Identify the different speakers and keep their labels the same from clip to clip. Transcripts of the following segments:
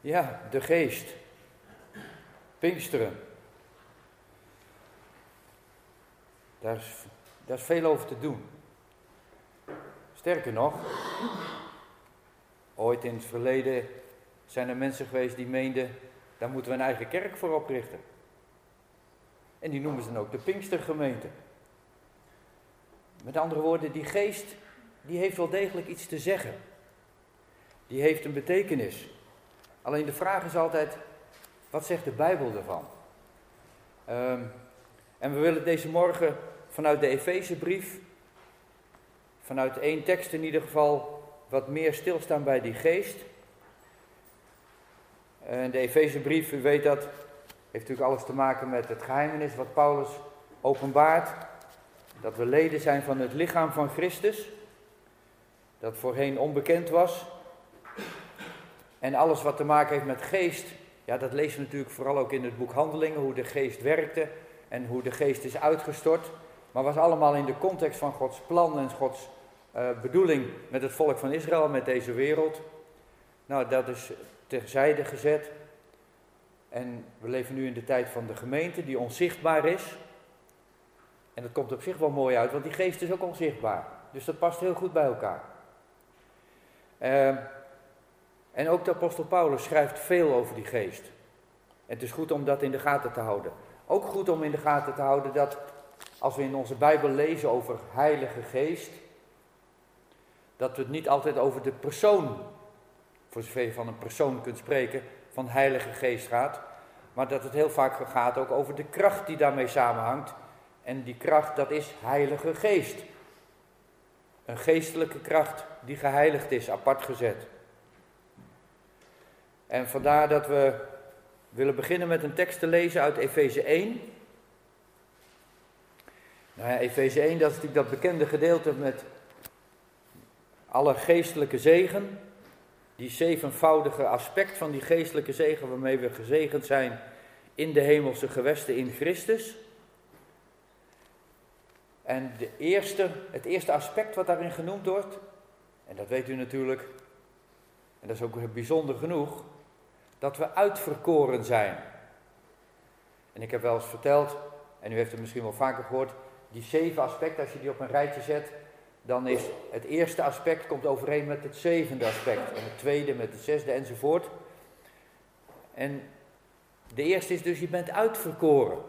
Speaker 1: Ja, de geest. Pinksteren. Daar is veel over te doen. Sterker nog, ooit in het verleden zijn er mensen geweest die meenden, daar moeten we een eigen kerk voor oprichten. En die noemen ze dan ook de Pinkstergemeente. Met andere woorden, die geest, die heeft wel degelijk iets te zeggen. Die heeft een betekenis. Alleen de vraag is altijd, wat zegt de Bijbel ervan? En we willen deze morgen vanuit de Efezebrief, vanuit één tekst in ieder geval, wat meer stilstaan bij die geest. En de Efezebrief, u weet dat, heeft natuurlijk alles te maken met het geheimenis wat Paulus openbaart. Dat we leden zijn van het lichaam van Christus, dat voorheen onbekend was. En alles wat te maken heeft met geest, ja, dat lezen we natuurlijk vooral ook in het boek Handelingen, hoe de geest werkte en hoe de geest is uitgestort. Maar was allemaal in de context van Gods plan en Gods bedoeling met het volk van Israël, met deze wereld. Nou, dat is terzijde gezet. En we leven nu in de tijd van de gemeente die onzichtbaar is. En dat komt op zich wel mooi uit, want die geest is ook onzichtbaar. Dus dat past heel goed bij elkaar. En ook de apostel Paulus schrijft veel over die geest. En het is goed om dat in de gaten te houden. Ook goed om in de gaten te houden dat als we in onze Bijbel lezen over Heilige Geest, dat we het niet altijd over de persoon, voor zover je van een persoon kunt spreken, van Heilige Geest gaat. Maar dat het heel vaak gaat ook over de kracht die daarmee samenhangt. En die kracht, dat is Heilige Geest. Een geestelijke kracht die geheiligd is, apart gezet. En vandaar dat we willen beginnen met een tekst te lezen uit Efeze 1. Nou ja, Efeze 1, dat is natuurlijk dat bekende gedeelte met alle geestelijke zegen. Die zevenvoudige aspect van die geestelijke zegen waarmee we gezegend zijn in de hemelse gewesten in Christus. En het eerste aspect wat daarin genoemd wordt, en dat weet u natuurlijk, en dat is ook bijzonder genoeg, dat we uitverkoren zijn. En ik heb wel eens verteld, en u heeft het misschien wel vaker gehoord, die 7 aspecten, als je die op een rijtje zet, dan is het eerste aspect komt overeen met het 7e aspect, en het tweede met het 6e enzovoort. En de eerste is dus, je bent uitverkoren.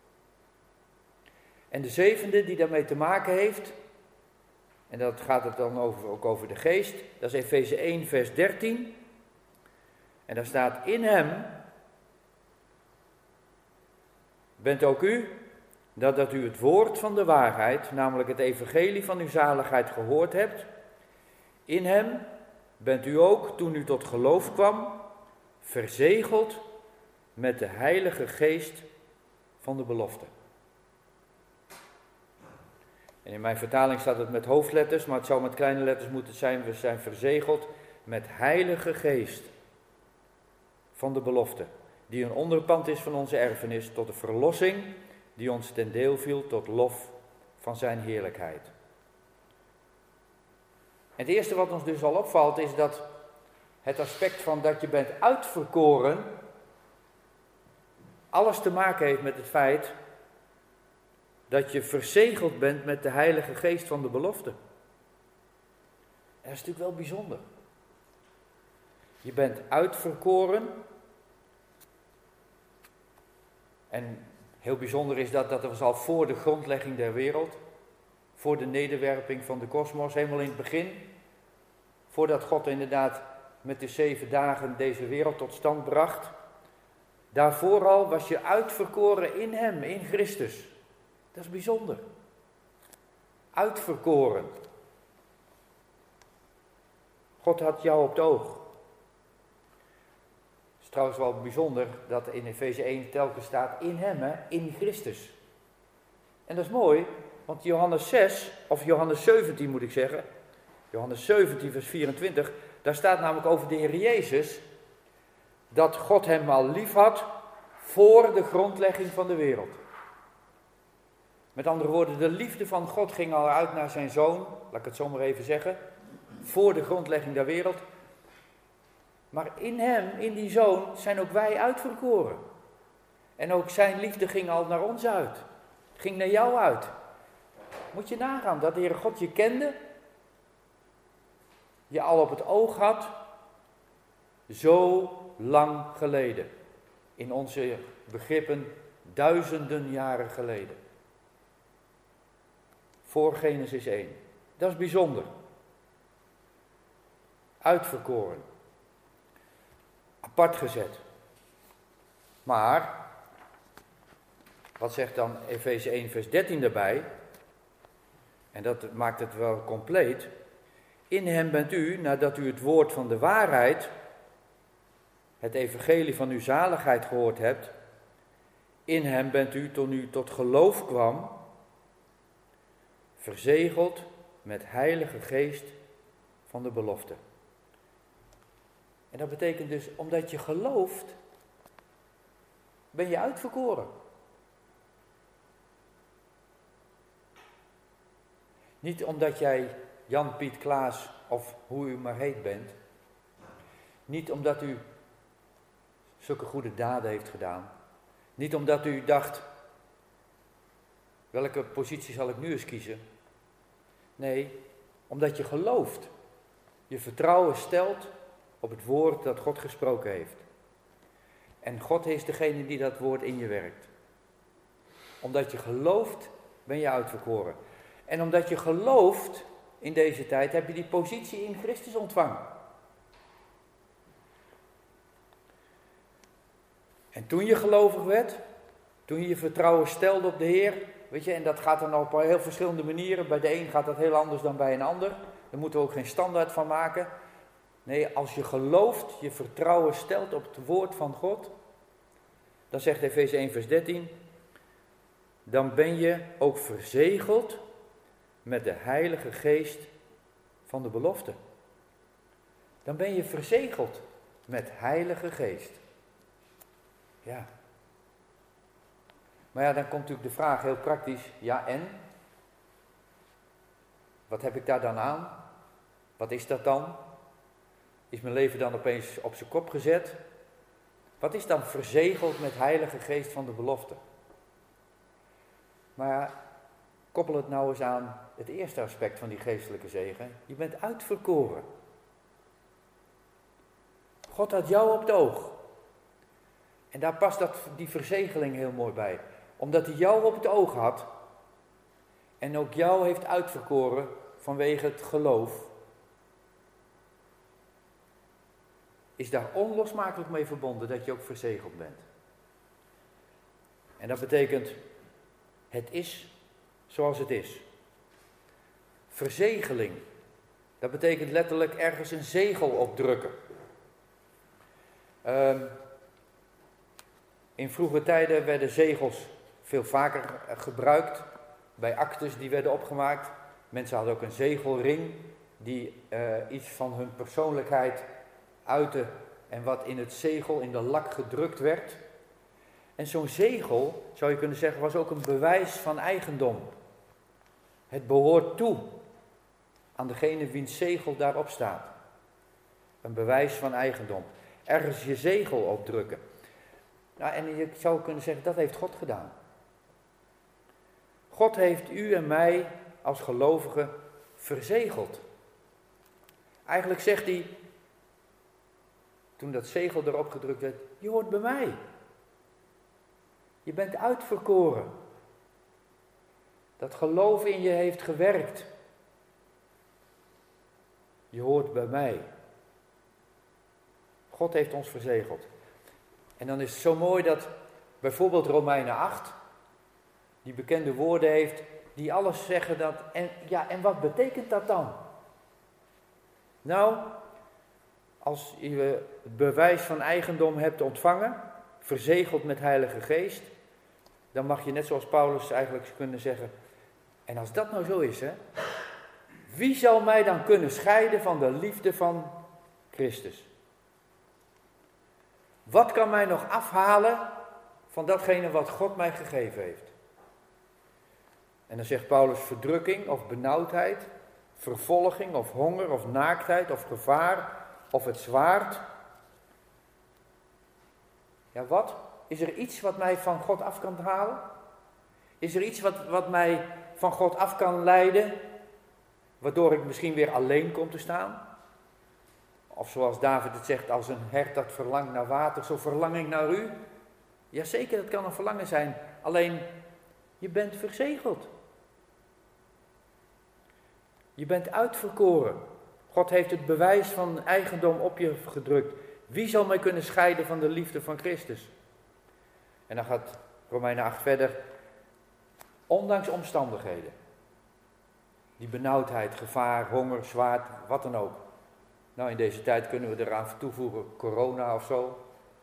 Speaker 1: En de 7e die daarmee te maken heeft, en dat gaat het dan ook over de geest, dat is Efeze 1 vers 13. En daar staat, in hem bent ook u, dat u het woord van de waarheid, namelijk het evangelie van uw zaligheid gehoord hebt. In hem bent u ook, toen u tot geloof kwam, verzegeld met de Heilige Geest van de belofte. En in mijn vertaling staat het met hoofdletters, maar het zou met kleine letters moeten zijn. We zijn verzegeld met Heilige Geest van de belofte, die een onderpand is van onze erfenis tot de verlossing die ons ten deel viel tot lof van zijn heerlijkheid. En het eerste wat ons dus al opvalt is dat het aspect van dat je bent uitverkoren alles te maken heeft met het feit dat je verzegeld bent met de Heilige Geest van de belofte. Dat is natuurlijk wel bijzonder. Je bent uitverkoren. En heel bijzonder is dat was al voor de grondlegging der wereld. Voor de nederwerping van de kosmos, helemaal in het begin. Voordat God inderdaad met de 7 dagen deze wereld tot stand bracht. Daarvoor al was je uitverkoren in hem, in Christus. Dat is bijzonder. Uitverkoren. God had jou op het oog. Het is trouwens wel bijzonder dat in Efeze 1 telkens staat in hem, in Christus. En dat is mooi, want Johannes 6, of Johannes 17 moet ik zeggen, Johannes 17 vers 24, daar staat namelijk over de Heer Jezus, dat God hem al lief had voor de grondlegging van de wereld. Met andere woorden, de liefde van God ging al uit naar zijn zoon, laat ik het zo maar even zeggen, voor de grondlegging der wereld. Maar in hem, in die Zoon, zijn ook wij uitverkoren. En ook zijn liefde ging al naar ons uit. Ging naar jou uit. Moet je nagaan dat de Heere God je kende. Je al op het oog had. Zo lang geleden. In onze begrippen duizenden jaren geleden. Voor Genesis 1. Dat is bijzonder. Uitverkoren. Apart gezet. Maar, wat zegt dan Efeze 1 vers 13 daarbij? En dat maakt het wel compleet. In hem bent u, nadat u het woord van de waarheid, het evangelie van uw zaligheid gehoord hebt, in hem bent u, toen u tot geloof kwam, verzegeld met heilige geest van de belofte. En dat betekent dus, omdat je gelooft, ben je uitverkoren. Niet omdat jij Jan, Piet, Klaas of hoe u maar heet bent. Niet omdat u zulke goede daden heeft gedaan. Niet omdat u dacht, welke positie zal ik nu eens kiezen? Nee, omdat je gelooft. Je vertrouwen stelt op het woord dat God gesproken heeft. En God is degene die dat woord in je werkt. Omdat je gelooft, ben je uitverkoren. En omdat je gelooft in deze tijd, heb je die positie in Christus ontvangen. En toen je gelovig werd, toen je je vertrouwen stelde op de Heer, weet je, en dat gaat dan op heel verschillende manieren. Bij de een gaat dat heel anders dan bij een ander. Daar moeten we ook geen standaard van maken. Nee, als je gelooft, je vertrouwen stelt op het woord van God, dan zegt Efeze 1 vers 13, dan ben je ook verzegeld met de heilige geest van de belofte. Dan ben je verzegeld met heilige geest. Ja. Maar ja, dan komt natuurlijk de vraag heel praktisch, ja en? Wat heb ik daar dan aan? Wat is dat dan? Is mijn leven dan opeens op zijn kop gezet? Wat is dan verzegeld met heilige geest van de belofte? Maar ja, koppel het nou eens aan het eerste aspect van die geestelijke zegen. Je bent uitverkoren. God had jou op het oog. En daar past die verzegeling heel mooi bij. Omdat hij jou op het oog had. En ook jou heeft uitverkoren vanwege het geloof. Is daar onlosmakelijk mee verbonden dat je ook verzegeld bent. En dat betekent, het is zoals het is. Verzegeling, dat betekent letterlijk ergens een zegel opdrukken. In vroege tijden werden zegels veel vaker gebruikt. Bij aktes die werden opgemaakt. Mensen hadden ook een zegelring die iets van hun persoonlijkheid uitte en wat in het zegel, in de lak gedrukt werd. En zo'n zegel, zou je kunnen zeggen, was ook een bewijs van eigendom. Het behoort toe aan degene wiens zegel daarop staat. Een bewijs van eigendom. Ergens je zegel opdrukken. Nou, en je zou kunnen zeggen, dat heeft God gedaan. God heeft u en mij als gelovigen verzegeld. Eigenlijk zegt hij, toen dat zegel erop gedrukt werd, je hoort bij mij. Je bent uitverkoren. Dat geloof in je heeft gewerkt. Je hoort bij mij. God heeft ons verzegeld. En dan is het zo mooi dat bijvoorbeeld Romeinen 8, die bekende woorden heeft, die alles zeggen dat, en wat betekent dat dan? Nou, als je het bewijs van eigendom hebt ontvangen, verzegeld met Heilige Geest, dan mag je net zoals Paulus eigenlijk kunnen zeggen, en als dat nou zo is, wie zal mij dan kunnen scheiden van de liefde van Christus? Wat kan mij nog afhalen van datgene wat God mij gegeven heeft? En dan zegt Paulus verdrukking of benauwdheid, vervolging of honger of naaktheid of gevaar of het zwaard. Ja, wat? Is er iets wat mij van God af kan halen? Is er iets wat mij van God af kan leiden, waardoor ik misschien weer alleen kom te staan? Of zoals David het zegt, als een hert dat verlangt naar water, zo verlang ik naar u. Jazeker, dat kan een verlangen zijn, alleen je bent verzegeld. Je bent uitverkoren. God heeft het bewijs van eigendom op je gedrukt. Wie zal mij kunnen scheiden van de liefde van Christus? En dan gaat Romeinen 8 verder. Ondanks omstandigheden. Die benauwdheid, gevaar, honger, zwaard, wat dan ook. Nou, in deze tijd kunnen we eraan toevoegen, corona of zo.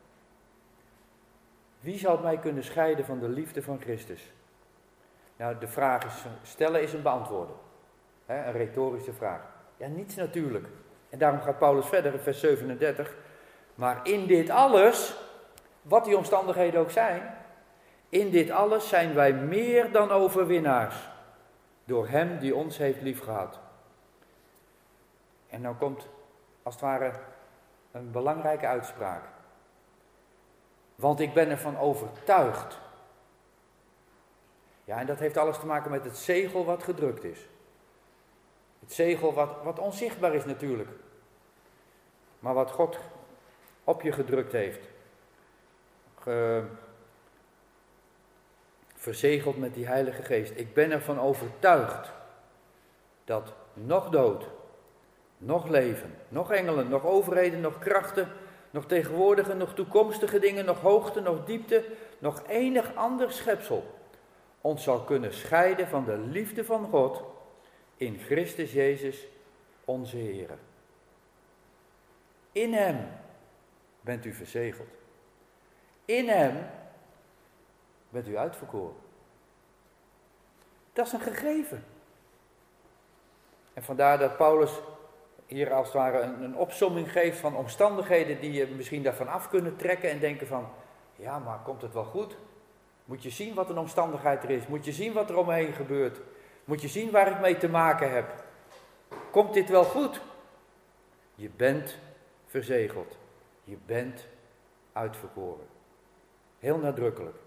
Speaker 1: Wie zal mij kunnen scheiden van de liefde van Christus? Nou, de vraag is, stellen is een beantwoorden. Een retorische vraag. Ja, niets natuurlijk. En daarom gaat Paulus verder in vers 37. Maar in dit alles, wat die omstandigheden ook zijn, in dit alles zijn wij meer dan overwinnaars. Door hem die ons heeft liefgehad. En dan komt als het ware een belangrijke uitspraak. Want ik ben ervan overtuigd. Ja, en dat heeft alles te maken met het zegel wat gedrukt is. Het zegel wat onzichtbaar is natuurlijk. Maar wat God op je gedrukt heeft. Verzegeld met die Heilige Geest. Ik ben ervan overtuigd dat nog dood, nog leven, nog engelen, nog overheden, nog krachten, nog tegenwoordige, nog toekomstige dingen, nog hoogte, nog diepte, nog enig ander schepsel ons zal kunnen scheiden van de liefde van God in Christus Jezus, onze Heer. In hem bent u verzegeld. In hem bent u uitverkoren. Dat is een gegeven. En vandaar dat Paulus hier als het ware een opsomming geeft van omstandigheden die je misschien daarvan af kunnen trekken en denken van, ja, maar komt het wel goed? Moet je zien wat een omstandigheid er is? Moet je zien wat er om me heen gebeurt? Moet je zien waar ik mee te maken heb? Komt dit wel goed? Je bent verzegeld. Je bent uitverkoren. Heel nadrukkelijk.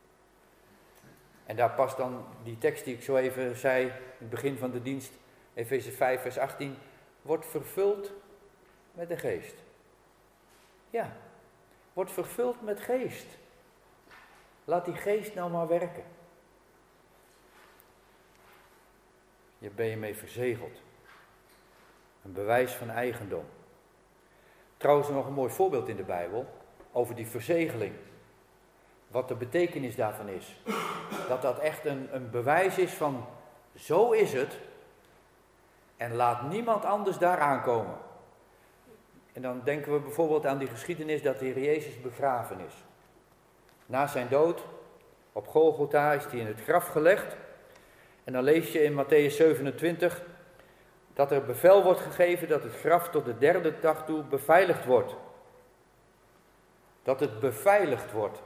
Speaker 1: En daar past dan die tekst die ik zo even zei in het begin van de dienst, Efeze 5 vers 18, wordt vervuld met de geest. Ja, wordt vervuld met geest. Laat die geest nou maar werken. Je ben je mee verzegeld. Een bewijs van eigendom. Trouwens nog een mooi voorbeeld in de Bijbel over die verzegeling. Wat de betekenis daarvan is. Dat dat echt een bewijs is van, zo is het. En laat niemand anders daar aankomen. En dan denken we bijvoorbeeld aan die geschiedenis dat de Heer Jezus begraven is. Na zijn dood, op Golgotha, is hij in het graf gelegd. En dan lees je in Mattheüs 27 dat er bevel wordt gegeven dat het graf tot de derde dag toe beveiligd wordt. Dat het beveiligd wordt.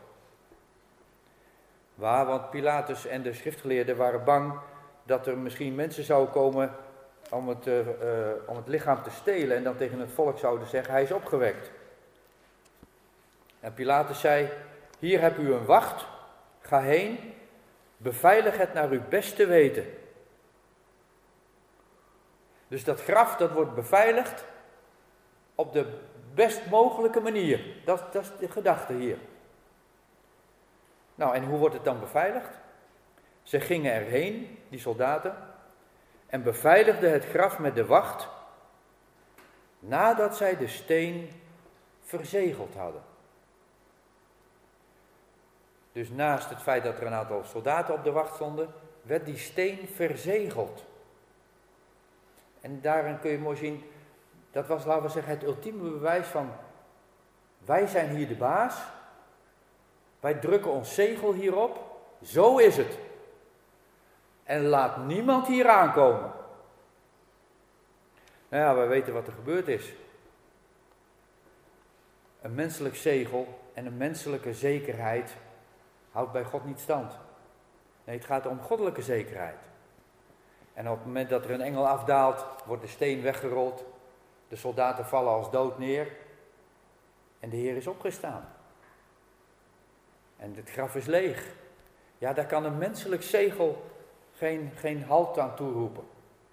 Speaker 1: Want Pilatus en de schriftgeleerden waren bang dat er misschien mensen zouden komen om het lichaam te stelen en dan tegen het volk zouden zeggen, hij is opgewekt. En Pilatus zei, hier hebt u een wacht, ga heen, beveilig het naar uw beste weten. Dus dat graf, dat wordt beveiligd op de best mogelijke manier. Dat is de gedachte hier. Nou, en hoe wordt het dan beveiligd? Ze gingen erheen, die soldaten, en beveiligden het graf met de wacht, nadat zij de steen verzegeld hadden. Dus naast het feit dat er een aantal soldaten op de wacht stonden, werd die steen verzegeld. En daarin kun je mooi zien, dat was, laten we zeggen, het ultieme bewijs van, wij zijn hier de baas, wij drukken ons zegel hierop, zo is het. En laat niemand hier aankomen. Nou ja, wij weten wat er gebeurd is. Een menselijk zegel en een menselijke zekerheid houdt bij God niet stand. Nee, het gaat om goddelijke zekerheid. En op het moment dat er een engel afdaalt, wordt de steen weggerold. De soldaten vallen als dood neer. En de Heer is opgestaan. En het graf is leeg. Ja, daar kan een menselijk zegel geen halt aan toeroepen.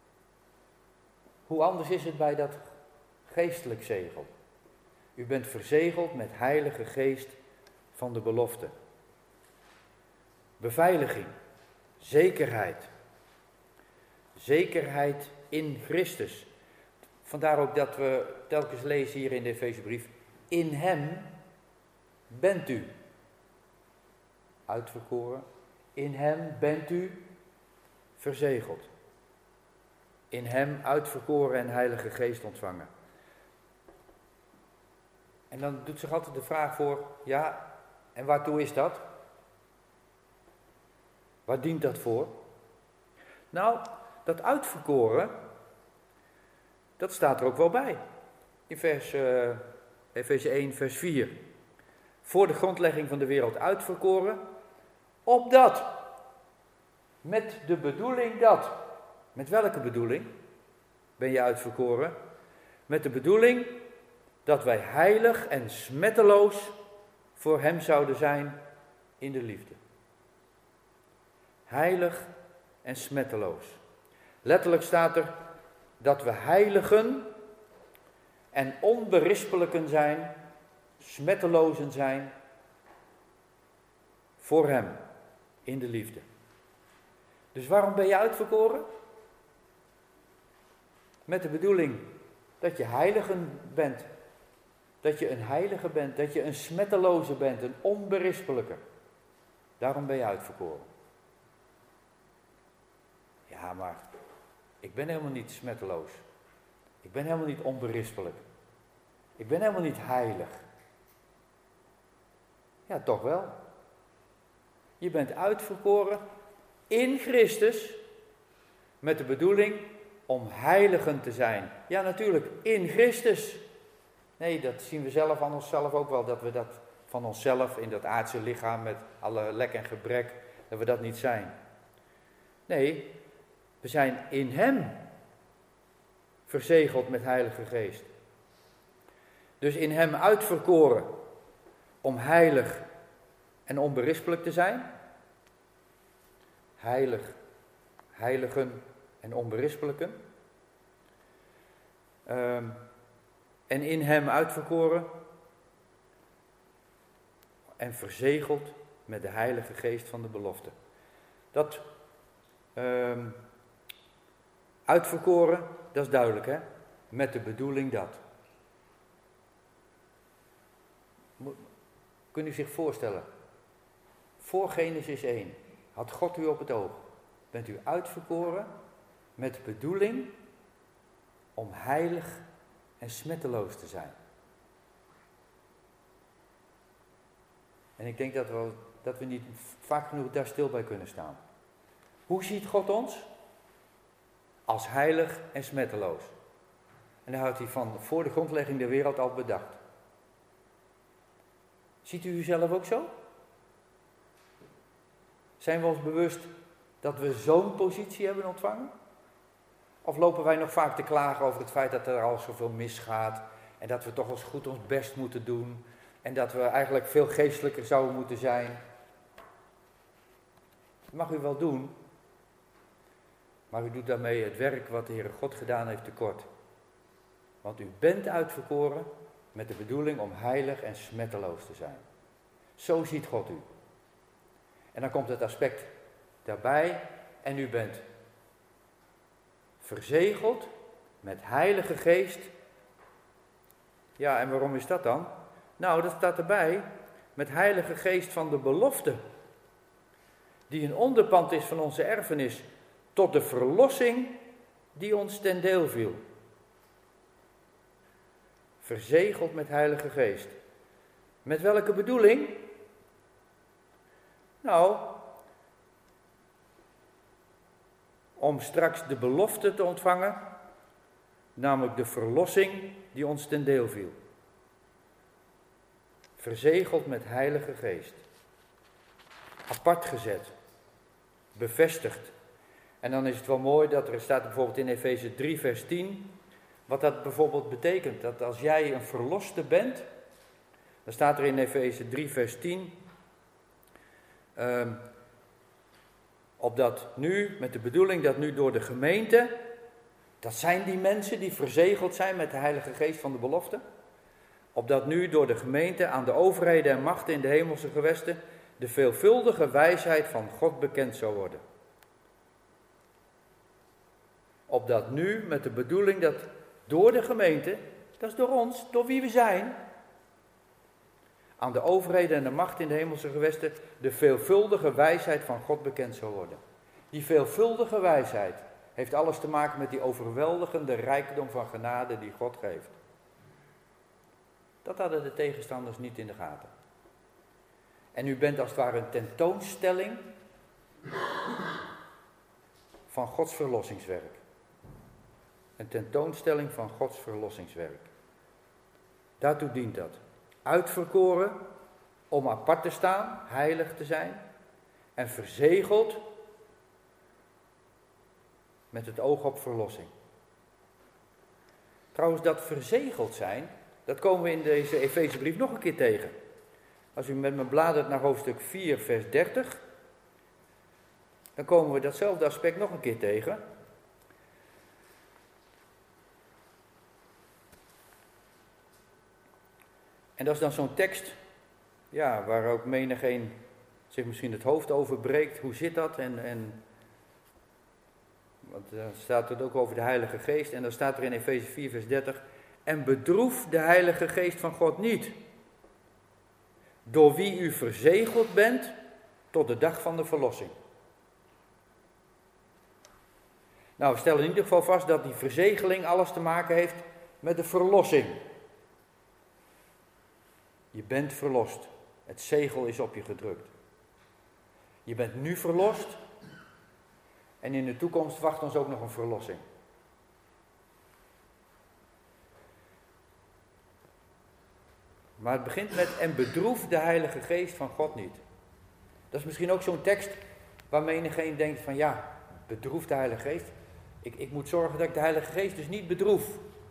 Speaker 1: Hoe anders is het bij dat geestelijk zegel? U bent verzegeld met Heilige Geest van de belofte. Beveiliging, zekerheid. Zekerheid in Christus. Vandaar ook dat we telkens lezen hier in de Efezebrief, in hem bent u uitverkoren. In hem bent u verzegeld. In hem uitverkoren en Heilige Geest ontvangen. En dan doet zich altijd de vraag voor, ja, en waartoe is dat? Waar dient dat voor? Nou, dat uitverkoren, dat staat er ook wel bij. In Efeze 1, vers 4. Voor de grondlegging van de wereld uitverkoren, opdat, met de bedoeling dat. Met welke bedoeling ben je uitverkoren? Met de bedoeling dat wij heilig en smetteloos voor hem zouden zijn in de liefde. Heilig en smetteloos. Letterlijk staat er dat we heiligen en onberispelijken zijn, smettelozen zijn voor hem in de liefde. Dus waarom ben je uitverkoren? Met de bedoeling dat je heiligen bent. Dat je een heilige bent, dat je een smetteloze bent, een onberispelijke. Daarom ben je uitverkoren. Ja, maar ik ben helemaal niet smetteloos. Ik ben helemaal niet onberispelijk. Ik ben helemaal niet heilig. Ja, toch wel. Je bent uitverkoren in Christus met de bedoeling om heiligen te zijn. Ja, natuurlijk, in Christus. Nee, dat zien we zelf aan onszelf ook wel, dat we dat van onszelf in dat aardse lichaam met alle lek en gebrek, dat we dat niet zijn. Nee, we zijn in hem verzegeld met Heilige Geest. Dus in hem uitverkoren om heilig en onberispelijk te zijn. Heilig, heiligen en onberispelijken. En in hem uitverkoren en verzegeld met de Heilige Geest van de belofte. Dat uitverkoren, dat is duidelijk, hè? Met de bedoeling dat. Kunt u zich voorstellen? Voor Genesis 1 had God u op het oog. Bent u uitverkoren met de bedoeling om heilig en smetteloos te zijn. En ik denk dat we niet vaak genoeg daar stil bij kunnen staan. Hoe ziet God ons? Als heilig en smetteloos. En dat had hij van voor de grondlegging der wereld al bedacht. Ziet u uzelf ook zo? Zijn we ons bewust dat we zo'n positie hebben ontvangen? Of lopen wij nog vaak te klagen over het feit dat er al zoveel misgaat en dat we toch eens goed ons best moeten doen en dat we eigenlijk veel geestelijker zouden moeten zijn? Dat mag u wel doen, maar u doet daarmee het werk wat de Heere God gedaan heeft tekort. Want u bent uitverkoren met de bedoeling om heilig en smetteloos te zijn. Zo ziet God u. En dan komt het aspect daarbij en u bent verzegeld met Heilige Geest. Ja, en waarom is dat dan? Nou, dat staat erbij met Heilige Geest van de belofte. Die een onderpand is van onze erfenis tot de verlossing die ons ten deel viel. Verzegeld met Heilige Geest. Met welke bedoeling? Nou, om straks de belofte te ontvangen, namelijk de verlossing die ons ten deel viel. Verzegeld met Heilige Geest. Apart gezet. Bevestigd. En dan is het wel mooi dat er staat bijvoorbeeld in Efeze 3 vers 10, wat dat bijvoorbeeld betekent. Dat als jij een verloste bent, dan staat er in Efeze 3 vers 10, Opdat nu, met de bedoeling dat nu door de gemeente, dat zijn die mensen die verzegeld zijn met de Heilige Geest van de belofte, opdat nu door de gemeente aan de overheden en machten in de hemelse gewesten de veelvuldige wijsheid van God bekend zou worden. Opdat nu, met de bedoeling dat door de gemeente, dat is door ons, door wie we zijn, aan de overheden en de macht in de hemelse gewesten de veelvuldige wijsheid van God bekend zou worden. Die veelvuldige wijsheid heeft alles te maken met die overweldigende rijkdom van genade die God geeft. Dat hadden de tegenstanders niet in de gaten. En u bent als het ware een tentoonstelling van Gods verlossingswerk. Een tentoonstelling van Gods verlossingswerk. Daartoe dient dat. Uitverkoren om apart te staan, heilig te zijn en verzegeld met het oog op verlossing. Trouwens, dat verzegeld zijn, dat komen we in deze Efezebrief nog een keer tegen. Als u met me bladert naar hoofdstuk 4, vers 30, dan komen we datzelfde aspect nog een keer tegen. En dat is dan zo'n tekst, ja, waar ook menigeen zich misschien het hoofd over breekt. Hoe zit dat? Want dan staat het ook over de Heilige Geest. En dan staat er in Efeze 4, vers 30. En bedroef de Heilige Geest van God niet, door wie u verzegeld bent tot de dag van de verlossing. Nou, we stellen in ieder geval vast dat die verzegeling alles te maken heeft met de verlossing. Je bent verlost. Het zegel is op je gedrukt. Je bent nu verlost. En in de toekomst wacht ons ook nog een verlossing. Maar het begint met en bedroef de Heilige Geest van God niet. Dat is misschien ook zo'n tekst waar menigeen denkt van ja, bedroef de Heilige Geest. Ik moet zorgen dat ik de Heilige Geest dus niet bedroef.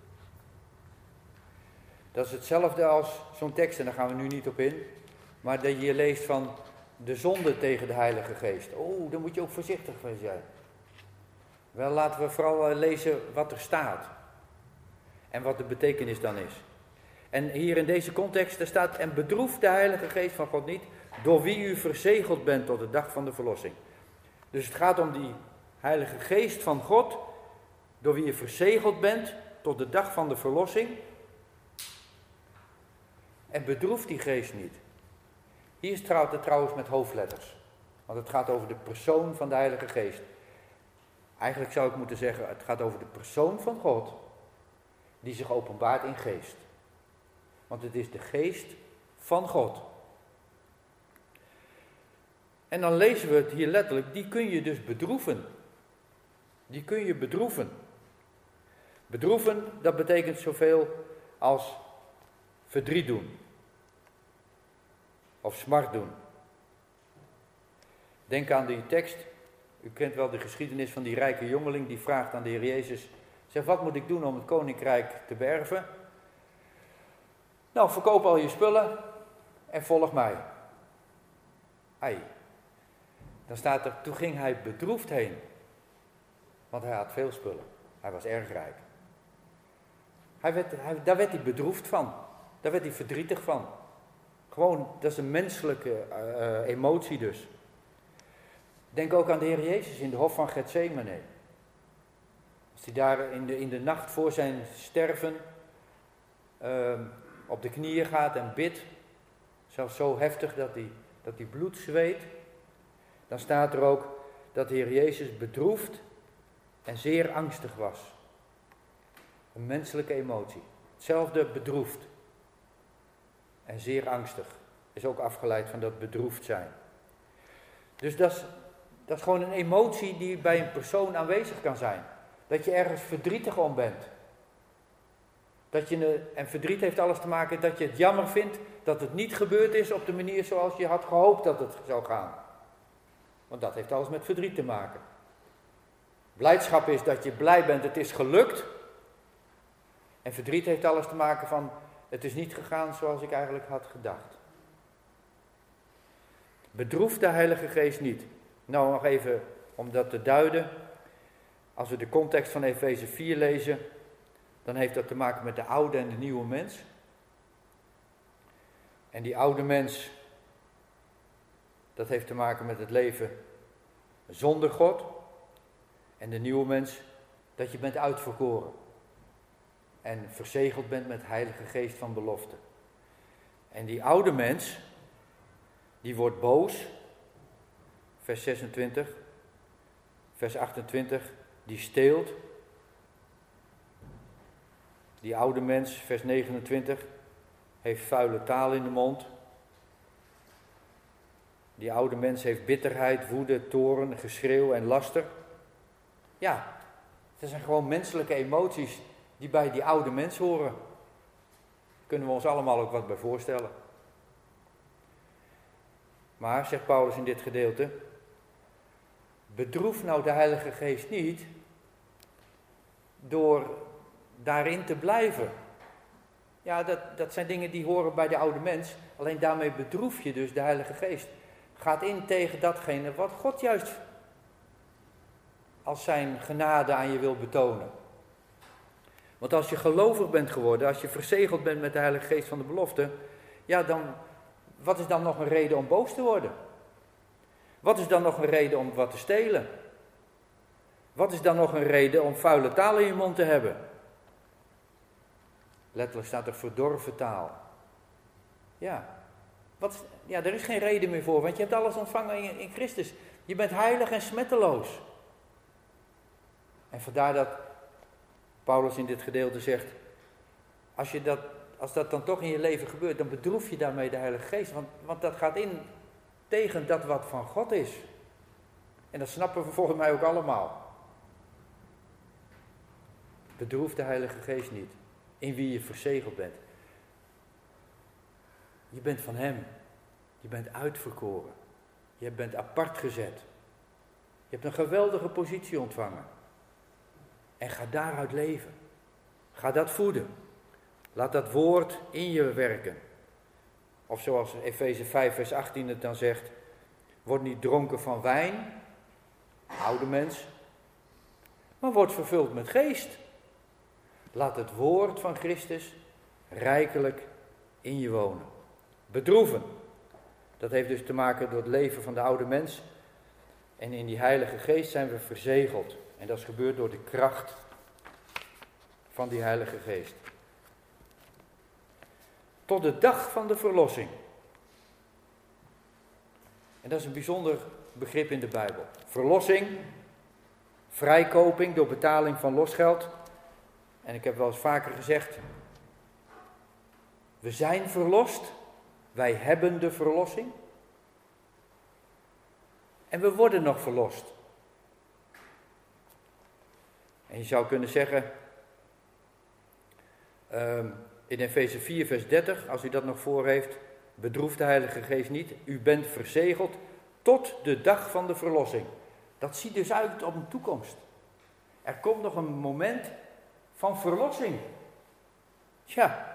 Speaker 1: Dat is hetzelfde als zo'n tekst, en daar gaan we nu niet op in, maar dat je leest van de zonde tegen de Heilige Geest. Oh, daar moet je ook voorzichtig mee zijn. Wel, laten we vooral lezen wat er staat en wat de betekenis dan is. En hier in deze context, daar staat, en bedroef de Heilige Geest van God niet, door wie u verzegeld bent tot de dag van de verlossing. Dus het gaat om die Heilige Geest van God, door wie je verzegeld bent tot de dag van de verlossing. En bedroef die geest niet. Hier staat het trouwens met hoofdletters. Want het gaat over de persoon van de Heilige Geest. Eigenlijk zou ik moeten zeggen, het gaat over de persoon van God, die zich openbaart in geest. Want het is de geest van God. En dan lezen we het hier letterlijk, die kun je dus bedroeven. Die kun je bedroeven. Bedroeven, dat betekent zoveel als verdriet doen. Of smart doen. Denk aan die tekst. U kent wel de geschiedenis van die rijke jongeling die vraagt aan de Heer Jezus. Zegt, wat moet ik doen om het koninkrijk te beërven? Nou, verkoop al je spullen en volg mij. Ai. Dan staat er, toen ging hij bedroefd heen. Want hij had veel spullen. Hij was erg rijk. Daar werd hij bedroefd van. Daar werd hij verdrietig van. Gewoon, dat is een menselijke emotie dus. Denk ook aan de Heer Jezus in de hof van Getsemane. Als hij daar in de nacht voor zijn sterven op de knieën gaat en bidt. Zelfs zo heftig dat hij bloed zweet. Dan staat er ook dat de Heer Jezus bedroefd en zeer angstig was. Een menselijke emotie. Hetzelfde bedroefd. En zeer angstig. Is ook afgeleid van dat bedroefd zijn. Dus dat is gewoon een emotie die bij een persoon aanwezig kan zijn. Dat je ergens verdrietig om bent. En verdriet heeft alles te maken dat je het jammer vindt dat het niet gebeurd is op de manier zoals je had gehoopt dat het zou gaan. Want dat heeft alles met verdriet te maken. Blijdschap is dat je blij bent, het is gelukt. En verdriet heeft alles te maken van, het is niet gegaan zoals ik eigenlijk had gedacht. Bedroef de Heilige Geest niet. Nou, nog even om dat te duiden. Als we de context van Efeze 4 lezen, dan heeft dat te maken met de oude en de nieuwe mens. En die oude mens, dat heeft te maken met het leven zonder God. En de nieuwe mens, dat je bent uitverkoren. En verzegeld bent met Heilige Geest van belofte. En die oude mens, die wordt boos. Vers 26, vers 28, die steelt. Die oude mens, vers 29, heeft vuile taal in de mond. Die oude mens heeft bitterheid, woede, toorn, geschreeuw en laster. Ja, dat zijn gewoon menselijke emoties die bij die oude mens horen. Daar kunnen we ons allemaal ook wat bij voorstellen. Maar, zegt Paulus in dit gedeelte, bedroef nou de Heilige Geest niet door daarin te blijven. Ja, dat zijn dingen die horen bij de oude mens. Alleen daarmee bedroef je dus de Heilige Geest. Gaat in tegen datgene wat God juist als zijn genade aan je wil betonen. Want als je gelovig bent geworden, als je verzegeld bent met de Heilige Geest van de belofte, ja, dan, wat is dan nog een reden om boos te worden? Wat is dan nog een reden om wat te stelen? Wat is dan nog een reden om vuile taal in je mond te hebben? Letterlijk staat er verdorven taal. Ja, er is geen reden meer voor, want je hebt alles ontvangen in Christus. Je bent heilig en smetteloos. En vandaar dat Paulus in dit gedeelte zegt, als dat dan toch in je leven gebeurt, dan bedroef je daarmee de Heilige Geest. Want dat gaat in tegen dat wat van God is. En dat snappen we volgens mij ook allemaal. Bedroef de Heilige Geest niet, in wie je verzegeld bent. Je bent van Hem. Je bent uitverkoren. Je bent apart gezet. Je hebt een geweldige positie ontvangen. En ga daaruit leven. Ga dat voeden. Laat dat woord in je werken. Of zoals Efeze 5 vers 18 het dan zegt. Word niet dronken van wijn, oude mens, maar word vervuld met geest. Laat het woord van Christus rijkelijk in je wonen. Bedroeven. Dat heeft dus te maken door het leven van de oude mens. En in die Heilige Geest zijn we verzegeld. En dat is gebeurd door de kracht van die Heilige Geest. Tot de dag van de verlossing. En dat is een bijzonder begrip in de Bijbel. Verlossing, vrijkoping door betaling van losgeld. En ik heb wel eens vaker gezegd, we zijn verlost, wij hebben de verlossing. En we worden nog verlost. En je zou kunnen zeggen, in Efeze 4 vers 30, als u dat nog voor heeft, bedroef de Heilige Geest niet. U bent verzegeld tot de dag van de verlossing. Dat ziet dus uit op een toekomst. Er komt nog een moment van verlossing. Tja.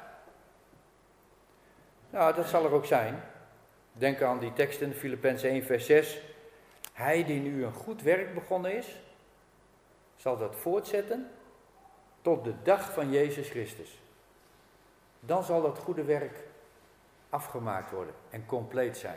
Speaker 1: Nou, dat zal er ook zijn. Denk aan die tekst in Filippenzen 1 vers 6. Hij die nu een goed werk begonnen is, zal dat voortzetten tot de dag van Jezus Christus. Dan zal dat goede werk afgemaakt worden en compleet zijn.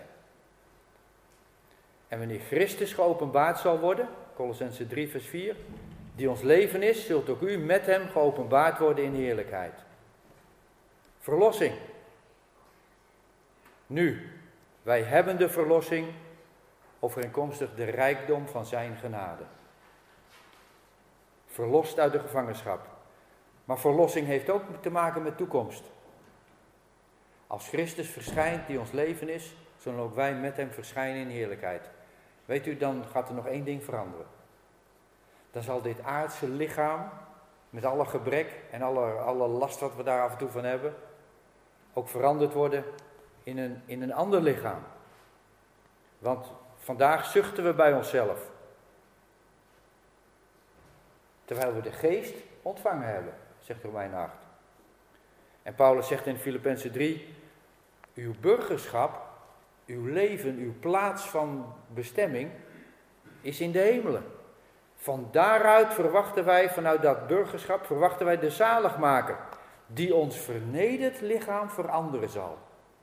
Speaker 1: En wanneer Christus geopenbaard zal worden, Kolossenzen 3 vers 4, die ons leven is, zult ook u met hem geopenbaard worden in heerlijkheid. Verlossing. Nu, wij hebben de verlossing overeenkomstig de rijkdom van zijn genade. Verlost uit de gevangenschap. Maar verlossing heeft ook te maken met toekomst. Als Christus verschijnt, die ons leven is, zullen ook wij met hem verschijnen in heerlijkheid. Weet u, dan gaat er nog één ding veranderen. Dan zal dit aardse lichaam, met alle gebrek en alle last wat we daar af en toe van hebben, ook veranderd worden in een ander lichaam. Want vandaag zuchten we bij onszelf. Terwijl we de geest ontvangen hebben, zegt Romeinen 8. En Paulus zegt in Filippenzen 3, uw burgerschap Uw leven, uw plaats van bestemming is in de hemelen. Van daaruit verwachten wij, vanuit dat burgerschap, verwachten wij de zaligmaker, die ons vernederd lichaam veranderen zal.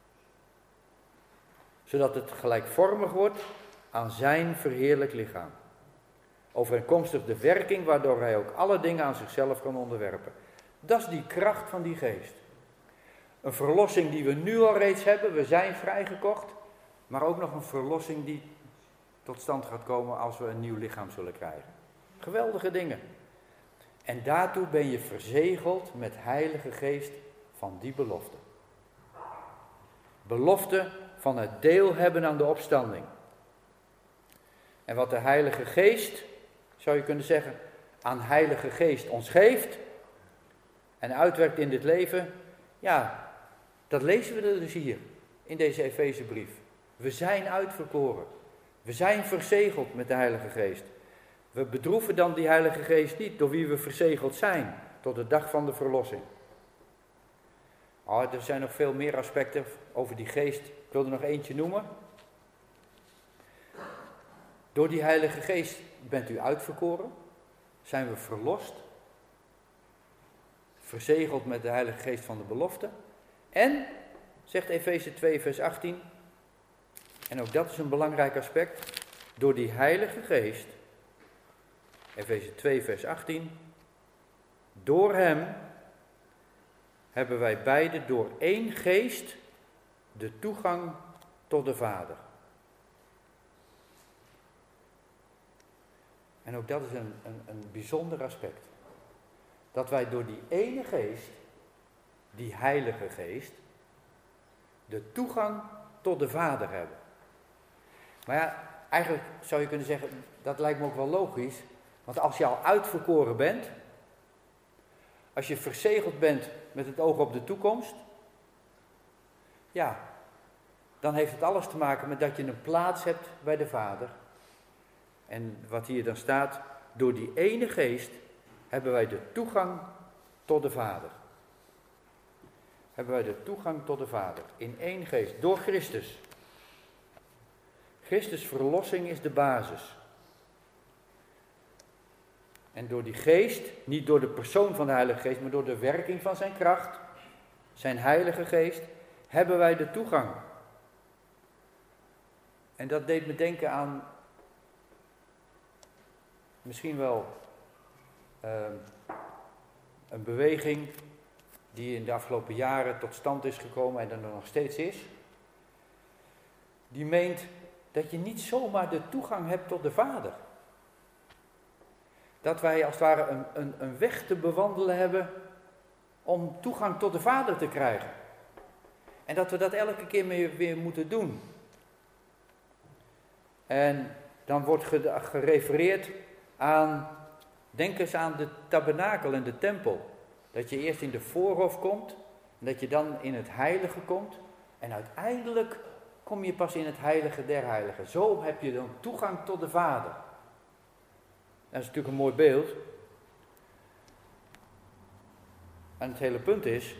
Speaker 1: Zodat het gelijkvormig wordt aan zijn verheerlijk lichaam. Overeenkomstig de werking waardoor hij ook alle dingen aan zichzelf kan onderwerpen. Dat is die kracht van die geest. Een verlossing die we nu al reeds hebben, we zijn vrijgekocht. Maar ook nog een verlossing die tot stand gaat komen als we een nieuw lichaam zullen krijgen. Geweldige dingen. En daartoe ben je verzegeld met Heilige Geest van die belofte. Belofte van het deel hebben aan de opstanding. En wat de Heilige Geest, zou je kunnen zeggen, aan Heilige Geest ons geeft en uitwerkt in dit leven, ja, dat lezen we dus hier in deze Efezebrief. We zijn uitverkoren. We zijn verzegeld met de Heilige Geest. We bedroeven dan die Heilige Geest niet, door wie we verzegeld zijn, tot de dag van de verlossing. Er zijn nog veel meer aspecten over die geest. Ik wil er nog eentje noemen. Door die Heilige Geest bent u uitverkoren, zijn we verlost, verzegeld met de Heilige Geest van de belofte. En, zegt Efeze 2 vers 18, en ook dat is een belangrijk aspect, door die Heilige Geest, Efeze 2 vers 18, door hem hebben wij beide door één geest de toegang tot de Vader. En ook dat is een bijzonder aspect. Dat wij door die ene geest, die Heilige Geest, de toegang tot de Vader hebben. Maar ja, eigenlijk zou je kunnen zeggen, dat lijkt me ook wel logisch. Want als je al uitverkoren bent, als je verzegeld bent met het oog op de toekomst, ja, dan heeft het alles te maken met dat je een plaats hebt bij de Vader. En wat hier dan staat, door die ene geest hebben wij de toegang tot de Vader. Hebben wij de toegang tot de Vader, in één geest, door Christus. Christus' verlossing is de basis. En door die geest, niet door de persoon van de Heilige Geest, maar door de werking van zijn kracht, zijn Heilige Geest, hebben wij de toegang. En dat deed me denken aan misschien wel een beweging die in de afgelopen jaren tot stand is gekomen en er nog steeds is. Die meent dat je niet zomaar de toegang hebt tot de Vader. Dat wij als het ware een weg te bewandelen hebben om toegang tot de Vader te krijgen. En dat we dat elke keer weer moeten doen. En dan wordt gerefereerd aan, denk eens aan de tabernakel en de tempel. Dat je eerst in de voorhof komt, en dat je dan in het heilige komt. En uiteindelijk kom je pas in het heilige der heiligen. Zo heb je dan toegang tot de Vader. Dat is natuurlijk een mooi beeld. En het hele punt is,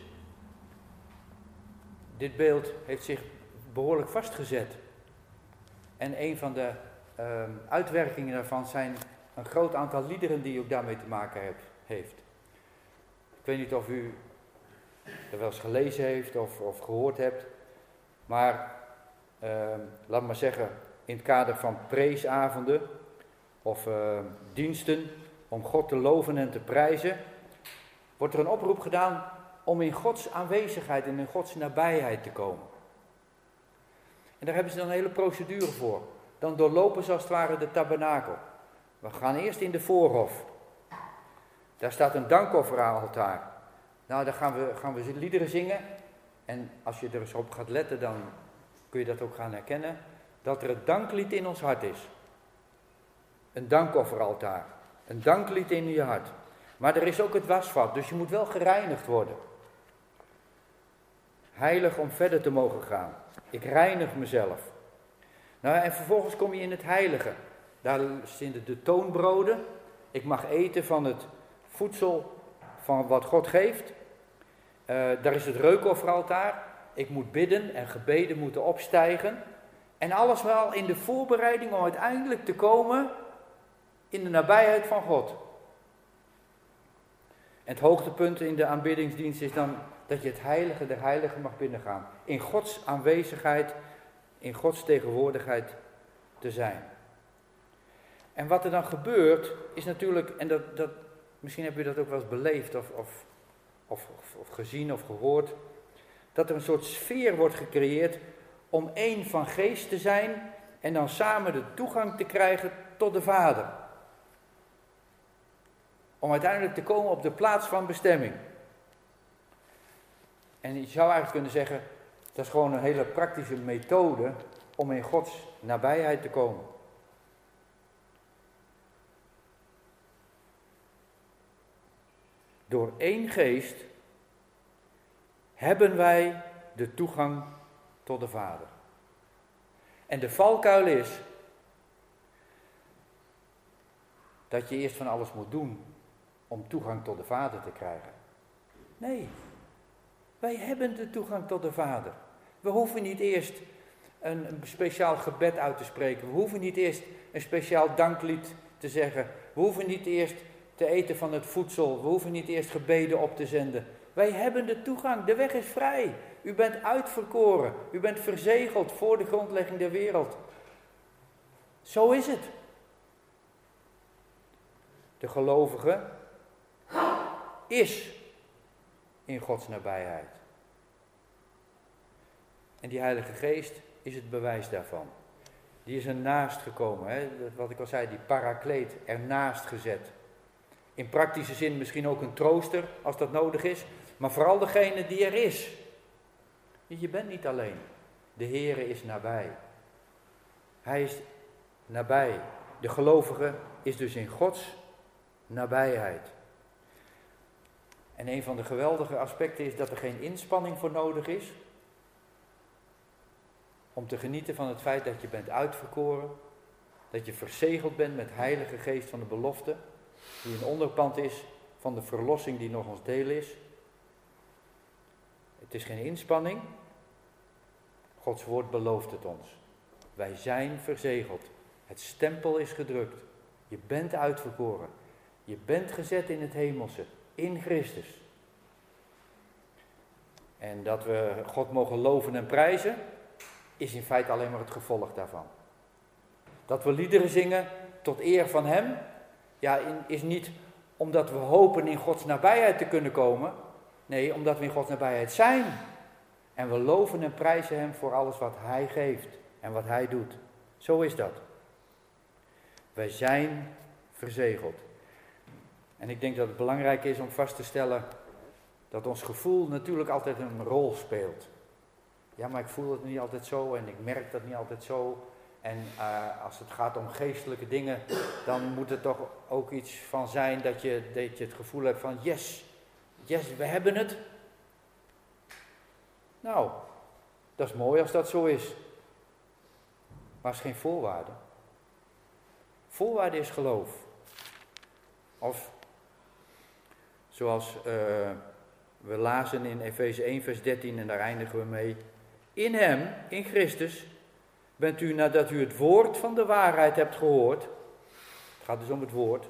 Speaker 1: dit beeld heeft zich behoorlijk vastgezet. En een van de uitwerkingen daarvan zijn een groot aantal liederen die ook daarmee te maken heeft. Ik weet niet of u er wel eens gelezen heeft of gehoord hebt. Maar laat maar zeggen, in het kader van preesavonden of diensten om God te loven en te prijzen, wordt er een oproep gedaan om in Gods aanwezigheid en in Gods nabijheid te komen. En daar hebben ze dan een hele procedure voor. Dan doorlopen ze als het ware de tabernakel. We gaan eerst in de voorhof. Daar staat een dankofferaltaar. Nou, daar gaan we liederen zingen. En als je er eens op gaat letten, dan kun je dat ook gaan herkennen. Dat er het danklied in ons hart is. Een dankofferaltaar. Een danklied in je hart. Maar er is ook het wasvat, dus je moet wel gereinigd worden. Heilig om verder te mogen gaan. Ik reinig mezelf. Nou, en vervolgens kom je in het heilige. Daar zitten de toonbroden. Ik mag eten van het voedsel van wat God geeft. Daar is het reukofferaltaar. Ik moet bidden en gebeden moeten opstijgen. En alles wel in de voorbereiding om uiteindelijk te komen in de nabijheid van God. En het hoogtepunt in de aanbiddingsdienst is dan dat je het heilige der heiligen mag binnengaan. In Gods aanwezigheid, in Gods tegenwoordigheid te zijn. En wat er dan gebeurt is natuurlijk, en dat misschien heb je dat ook wel eens beleefd of gezien of gehoord, dat er een soort sfeer wordt gecreëerd om één van geest te zijn en dan samen de toegang te krijgen tot de Vader. Om uiteindelijk te komen op de plaats van bestemming. En je zou eigenlijk kunnen zeggen, dat is gewoon een hele praktische methode om in Gods nabijheid te komen. Door één geest hebben wij de toegang tot de Vader. En de valkuil is dat je eerst van alles moet doen om toegang tot de Vader te krijgen. Nee, wij hebben de toegang tot de Vader. We hoeven niet eerst een speciaal gebed uit te spreken. We hoeven niet eerst een speciaal danklied te zeggen. We hoeven niet eerst te eten van het voedsel. We hoeven niet eerst gebeden op te zenden. Wij hebben de toegang. De weg is vrij. U bent uitverkoren. U bent verzegeld voor de grondlegging der wereld. Zo is het. De gelovige is in Gods nabijheid. En die Heilige Geest is het bewijs daarvan. Die is ernaast gekomen. Hè? Wat ik al zei, die parakleet, ernaast gezet. In praktische zin misschien ook een trooster, als dat nodig is. Maar vooral degene die er is. Je bent niet alleen. De Heere is nabij. Hij is nabij. De gelovige is dus in Gods nabijheid. En een van de geweldige aspecten is dat er geen inspanning voor nodig is om te genieten van het feit dat je bent uitverkoren, dat je verzegeld bent met Heilige Geest van de belofte, die een onderpand is van de verlossing die nog ons deel is. Het is geen inspanning. Gods woord belooft het ons. Wij zijn verzegeld. Het stempel is gedrukt. Je bent uitverkoren. Je bent gezet in het hemelse, in Christus. En dat we God mogen loven en prijzen, is in feite alleen maar het gevolg daarvan. Dat we liederen zingen tot eer van Hem, is niet omdat we hopen in Gods nabijheid te kunnen komen. Nee, omdat we in Gods nabijheid zijn. En we loven en prijzen Hem voor alles wat Hij geeft en wat Hij doet. Zo is dat. Wij zijn verzegeld. En ik denk dat het belangrijk is om vast te stellen dat ons gevoel natuurlijk altijd een rol speelt. Ja, maar ik voel het niet altijd zo en ik merk dat niet altijd zo. En als het gaat om geestelijke dingen, dan moet er toch ook iets van zijn dat je het gevoel hebt van yes, we hebben het. Nou, dat is mooi als dat zo is. Maar het is geen voorwaarde. Voorwaarde is geloof. Of, zoals we lazen in Efeze 1 vers 13 en daar eindigen we mee. In Hem, in Christus, bent u nadat u het woord van de waarheid hebt gehoord. Het gaat dus om het woord.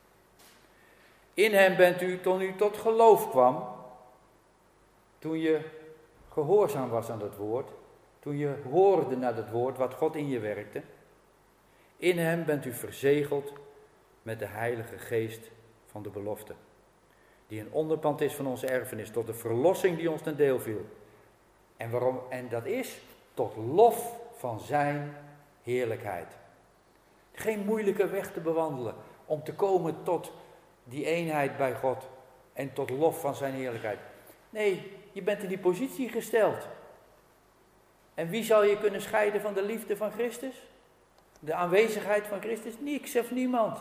Speaker 1: In Hem bent u toen u tot geloof kwam. Toen je gehoorzaam was aan dat woord. Toen je hoorde naar dat woord wat God in je werkte. In Hem bent u verzegeld met de Heilige Geest van de belofte. Die een onderpand is van onze erfenis tot de verlossing die ons ten deel viel. En waarom? En dat is tot lof van zijn heerlijkheid. Geen moeilijke weg te bewandelen om te komen tot die eenheid bij God en tot lof van zijn heerlijkheid. Nee, je bent in die positie gesteld. En wie zal je kunnen scheiden van de liefde van Christus? De aanwezigheid van Christus? Niks of niemand.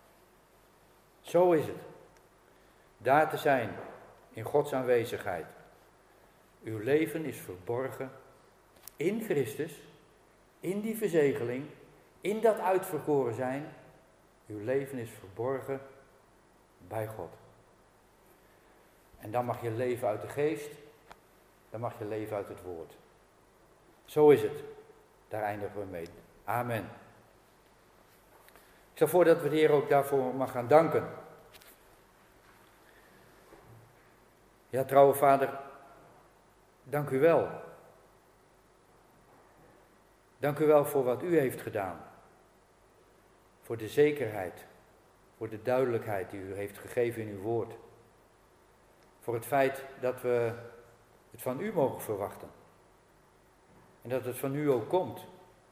Speaker 1: Zo is het. Daar te zijn, in Gods aanwezigheid. Uw leven is verborgen in Christus, in die verzegeling, in dat uitverkoren zijn. Uw leven is verborgen bij God. En dan mag je leven uit de geest, dan mag je leven uit het woord. Zo is het. Daar eindigen we mee. Amen. Ik stel voor dat we de Heer ook daarvoor mag gaan danken. Ja, trouwe Vader, dank u wel. Dank u wel voor wat u heeft gedaan. Voor de zekerheid, voor de duidelijkheid die u heeft gegeven in uw woord. Voor het feit dat we het van u mogen verwachten. En dat het van u ook komt.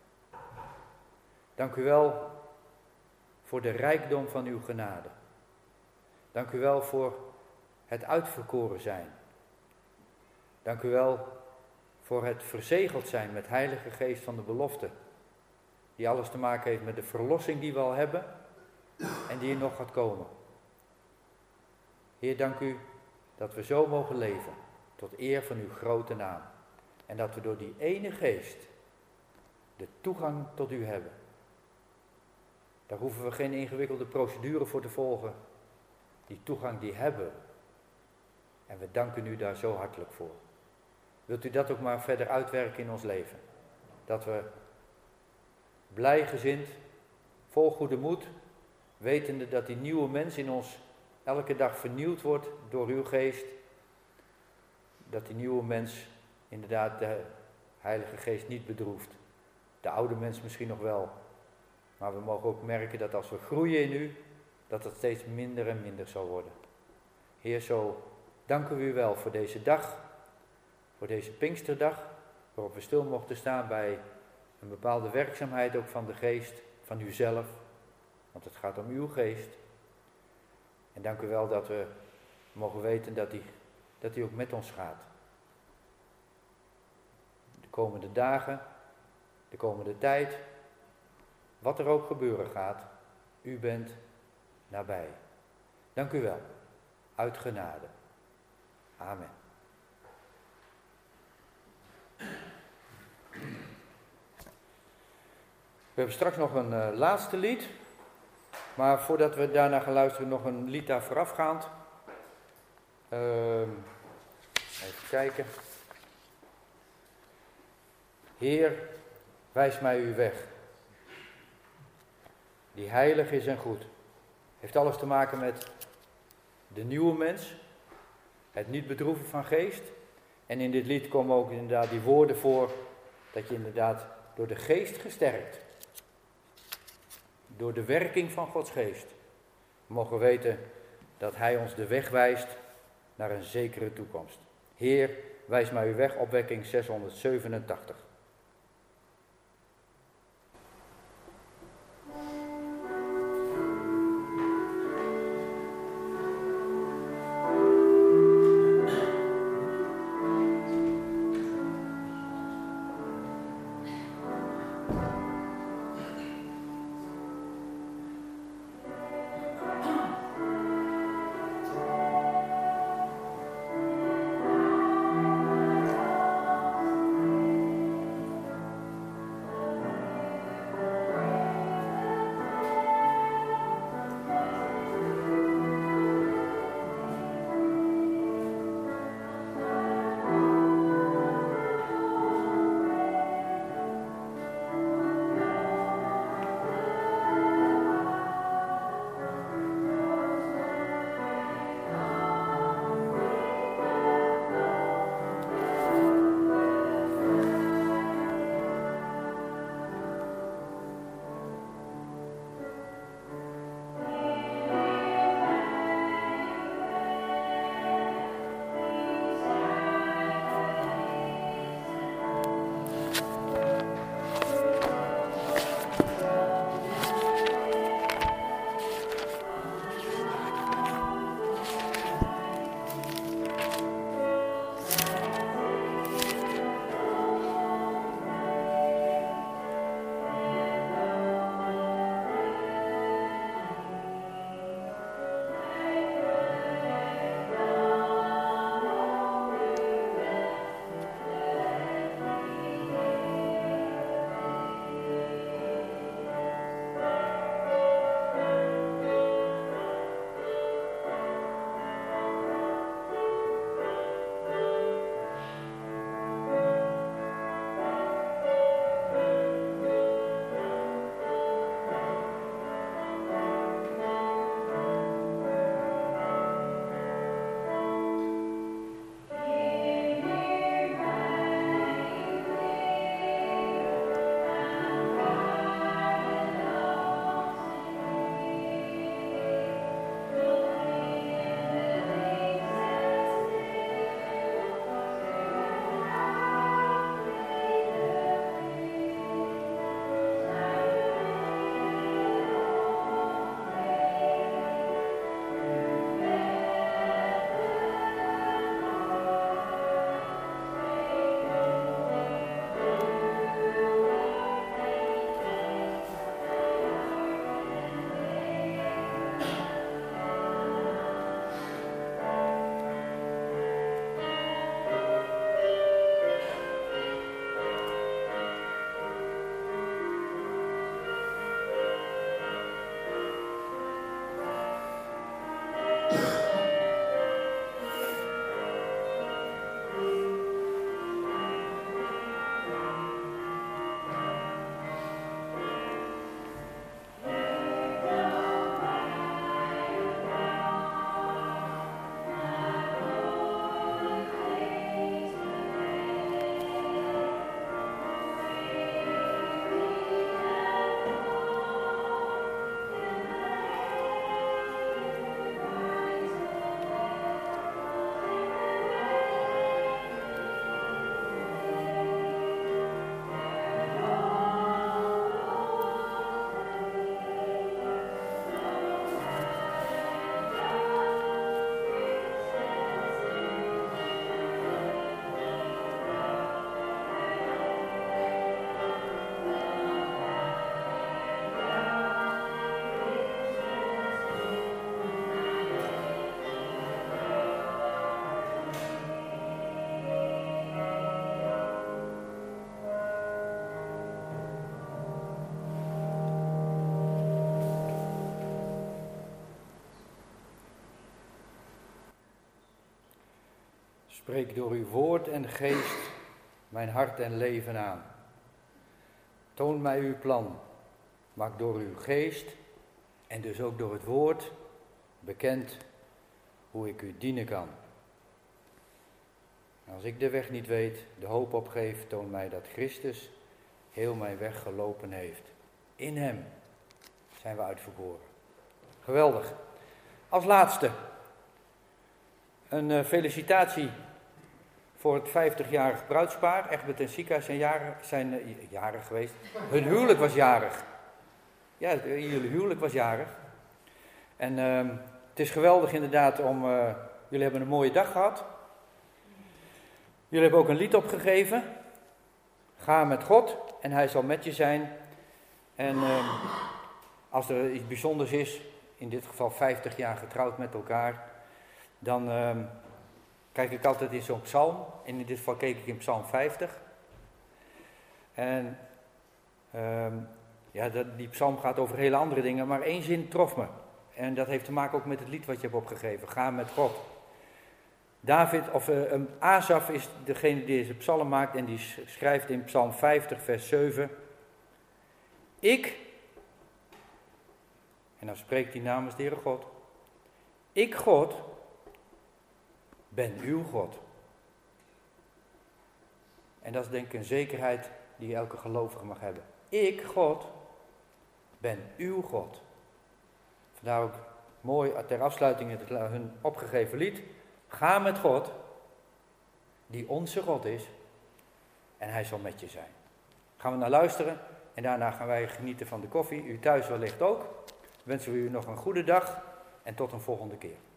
Speaker 1: Dank u wel voor de rijkdom van uw genade. Dank u wel voor het uitverkoren zijn. Dank u wel voor het verzegeld zijn met Heilige Geest van de belofte. Die alles te maken heeft met de verlossing die we al hebben en die er nog gaat komen. Heer, dank u dat we zo mogen leven tot eer van uw grote naam. En dat we door die ene Geest de toegang tot u hebben. Daar hoeven we geen ingewikkelde procedure voor te volgen. Die toegang die hebben we. En we danken u daar zo hartelijk voor. Wilt u dat ook maar verder uitwerken in ons leven? Dat we blijgezind, vol goede moed, wetende dat die nieuwe mens in ons elke dag vernieuwd wordt door uw Geest. Dat die nieuwe mens inderdaad de Heilige Geest niet bedroeft. De oude mens misschien nog wel. Maar we mogen ook merken dat als we groeien in u, dat het steeds minder en minder zal worden. Heer, zo danken we u wel voor deze dag, voor deze Pinksterdag, waarop we stil mochten staan bij een bepaalde werkzaamheid ook van de Geest, van uzelf, want het gaat om uw Geest. En dank u wel dat we mogen weten dat hij ook met ons gaat. De komende dagen, de komende tijd, wat er ook gebeuren gaat, u bent nabij. Dank u wel, uit genade. Amen. We hebben straks nog een laatste lied, maar voordat we daarna gaan luisteren nog een lied daar voorafgaand. Even kijken. Heer, wijs mij uw weg. Die heilig is en goed. Heeft alles te maken met de nieuwe mens. Het niet bedroeven van geest. En in dit lied komen ook inderdaad die woorden voor. Dat je inderdaad door de geest gesterkt. Door de werking van Gods geest. Mogen weten dat hij ons de weg wijst naar een zekere toekomst. Heer, wijs mij uw weg, opwekking 687. Spreek door uw woord en geest mijn hart en leven aan. Toon mij uw plan. Maak door uw geest en dus ook door het woord bekend hoe ik u dienen kan. En als ik de weg niet weet, de hoop opgeef, toon mij dat Christus heel mijn weg gelopen heeft. In hem zijn we uitverkoren. Geweldig. Als laatste een felicitatie voor het 50-jarig bruidspaar. Egbert en Sika zijn jarig geweest. Hun huwelijk was jarig. Ja, jullie huwelijk was jarig. En het is geweldig inderdaad jullie hebben een mooie dag gehad. Jullie hebben ook een lied opgegeven. Ga met God en hij zal met je zijn. En als er iets bijzonders is, in dit geval 50 jaar getrouwd met elkaar, dan kijk ik altijd in zo'n psalm. En in dit geval keek ik in psalm 50. En die psalm gaat over hele andere dingen, maar één zin trof me. En dat heeft te maken ook met het lied wat je hebt opgegeven. Ga met God. Asaf is degene die deze psalm maakt en die schrijft in psalm 50 vers 7. En dan spreekt hij namens de Heere God. Ik, God, ben uw God. En dat is denk ik een zekerheid die elke gelovige mag hebben. Ik, God, ben uw God. Vandaar ook mooi ter afsluiting hun opgegeven lied. Ga met God, die onze God is, en hij zal met je zijn. Gaan we naar luisteren en daarna gaan wij genieten van de koffie. U thuis wellicht ook. Wensen we u nog een goede dag en tot een volgende keer.